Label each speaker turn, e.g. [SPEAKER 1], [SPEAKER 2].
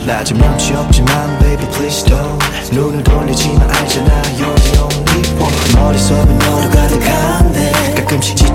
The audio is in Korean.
[SPEAKER 1] 나 좀 염치 없지만 baby please don't 눈을 돌리지만 알잖아 you're the only one 머릿속은 너로 가득한데 가끔씩